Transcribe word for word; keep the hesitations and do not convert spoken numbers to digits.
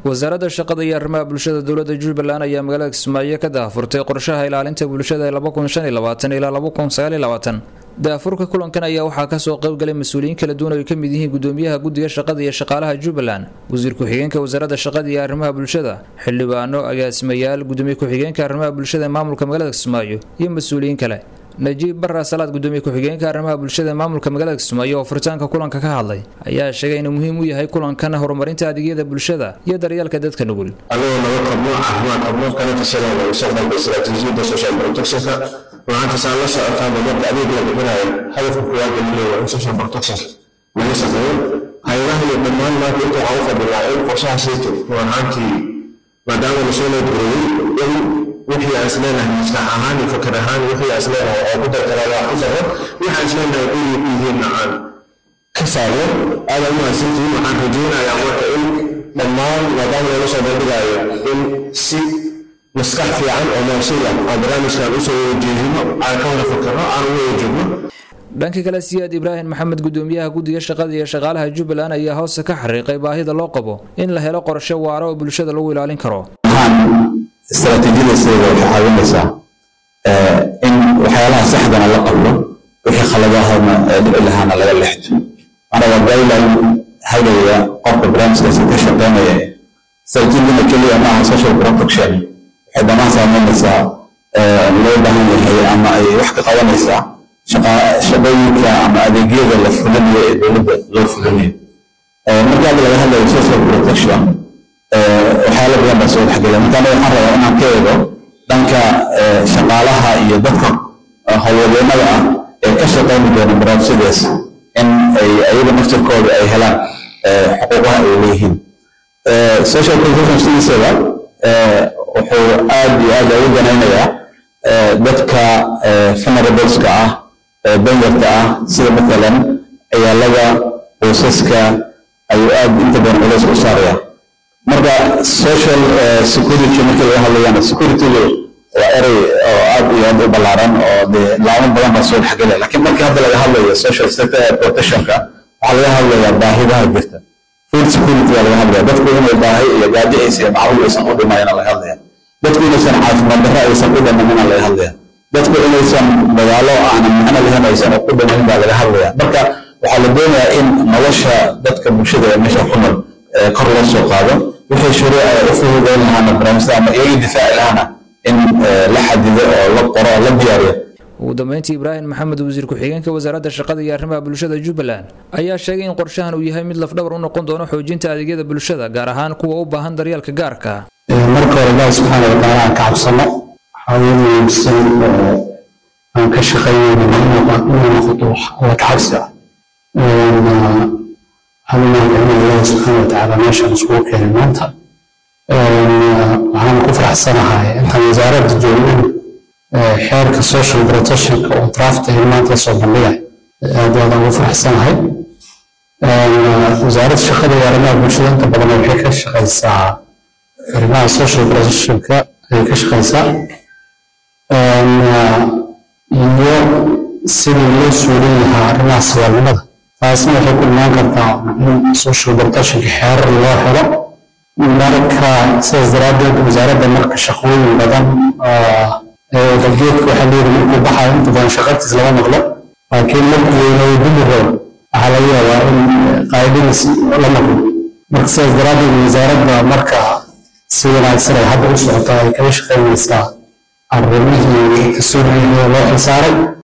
wasaaradda shaqada iyo arrimaha bulshada dowladda Jubbaland ayaa magaalada Kismaayo ka daahfurtay qorshaha ilaalinta bulshada laba kun shan iyo labaatan ilaa laba kun sagaal iyo labaatan. daafurka kulankan ayaa waxaa ka soo qayb galay mas'uuliyiin kala duwan oo ay ka mid yihiin gudoomiyaha guddiga shaqada iyo shaqaalaha Jubbaland, wasiir ku-xigeenka wasaaradda shaqada iyo arrimaha bulshada, xildhibaano, agaasimayaal, gudoomiye ku-xigeenka arrimaha bulshada maamulka magaalada Kismaayo iyo mas'uuliyiin kale. Najiib Barra Salaad, gudoomiye ku-xigeenka arrimaha bulshada maamulka magaalada Kismaayo oo furitaanka kulanka ka hadlay, ayaa sheegay in muhiim u yahay kulankan horumarinta adeegyada bulshada iyo daryeelka dadka nugul. Anigoo naga qabno caafimaad qabno kana tashanayno mustaqbalka istiraatiijiyadda social protection-ka waxaan saan la socotaa dadka adeegga bixinaya hadafka koowaad ee leeyahay social protection laga shaqeeyo hay'adaha iyo dhammaan maanta inta waxaa u fadhiyaa in qorshaha sayto waxaantii maadaama la soo leeyahay in wixii aan isleeyahay maskax ahaan iyo fikir ahaan wixii aan isleeyahay oo ku darkaraada ku daro waxaan isleeyahay in uu yihiin nacaan ka saayo aad u maasantiin waxaan rajaynayaa marka in dhammaan maadaama la soo bandhigayo in si مسكح في عن أمورسية أبرامج كان أسوي جيهنا على كون فكرنا عن وجهنا. dhanka kale Siyaad Ibrahim Maxamed gudoomiyaha guddiga shaqada iyo shaqaalaha Jubbaland ayaa hoos ka xariiqay baahida loo qabo in la helo qorshe waara oo bulshada lagu ilaalin karo. istiraatiijiyada sida waxay caawinaysaa in waxyaalaha saxda ah la qablo wixii khaladaadna dhib lahaana laga leexdo. ana waa guideline hay'adda qofka barnaamijkaasi ka shaqeynaya istiraatiijiyada kaliya ma aha social protection حدما سامنسا لو بهن هي أما أي وحدة قوانيسا شقا شبيك أما أديجية الفلانية دولة الفلانية مرجع إلى هذا السوشيال بروتكشن وحالة بيان بسوي حقيقة مثلا يحرر أنا كذا دانك شغالها يذكر هو بينما كشطين بدون برانسيدس إن أي أي نفس الكود أي هلا حقوقها إليهم سوشيال بروتكشن سيسا wuxuu aad iyo aad ugu danaynayaa dadka vulnerableska ah danyarta ah sida matalan ciyaalada qoysaska ayuu aad inta badan culays u saaraya marka social security marka laga hadlayana security waa eray oo aad iyo aad u ballaaran oo dee laamo badan baa soo xagelaya laakiin marka hadda laga hadlayo social protectionka waxaa laga hadlayaa baahidaha jirta food security waa laga hadlaya dadku inay baahi iyo gaadi aysan macluul aysan u dhimayna laga hadlaya dadku inaysan caafimaad darro aysan u dhimayna laga hadlaya dadku inaysan dagaalo aan macno lahayn aysan u dhimayna baa laga hadlaya marka waxaa la doonayaa in nolosha dadka bulshada ee meesha ku nool kor loo soo qaado wixii shuruuc ay u fududeyn lahaana barnaamijyada ama iyaga difaaci lahaana in la xadido oo la qoro la diyaariyo. ugu dambeyntii Ibrahim Maxamed wasiir ku-xigeenka wasaaradda shaqada iyo arrimaha bulshada Jubbaland ayaa sheegay in qorshahan uu yahay mid lafdhabar u noqon doono xoojinta adeegyada bulshada gaar ahaan kuwa u baahan daryeelka gaarka ah. marka hore Allah subhanahu wa ta'ala ka cabsano xawaayihiisa aan ka shaqeynayno inuu noqdo wax ka cabsi ah hadana Allah subhanahu wa ta'ala meesha isku keenay maanta waxaan ku faraxsanahay inta wasaaradda joogto xeerka social protection-ka oo draft ah maanta soo bandhigay aad aad ugu faraxsanahay wasaaradda shaqada iyo arrimaha bulshada inta badan waxay ka shaqeysaa arrimaha social protection-ka ay ka shaqeysaa iyo sidii loo suulin lahaa arrimaha saboolnimada taasna waxay ku imaan kartaa in social protection-ka xeerar loo helo marka sidaas daraaddeed wasaaradda marka shaqooyin badan dalgeedka waxaa leeyahay markuu baxayo inta badan shaqadiis lama maqlo laakiin markuu weynayo dili rabo waxaa laga yaabaa in qaadadiis la maqlo marka sidaas daraaddeed wasaaradda marka si wanaagsan ay hadda u socotaa ay kaga shaqeynaysaa arrimihii ka soo loo xilsaaray